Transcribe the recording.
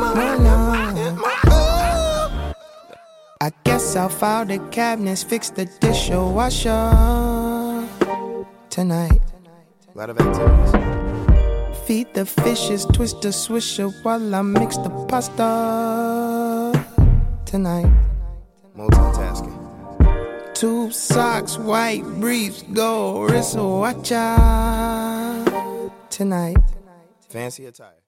I guess I'll file the cabinets, fix the dishwasher tonight. A lot of activities. Feed the fishes, twist the swisher while I mix the pasta tonight. Multitasking. Tube socks, white briefs, gold wristwatch tonight. Fancy attire.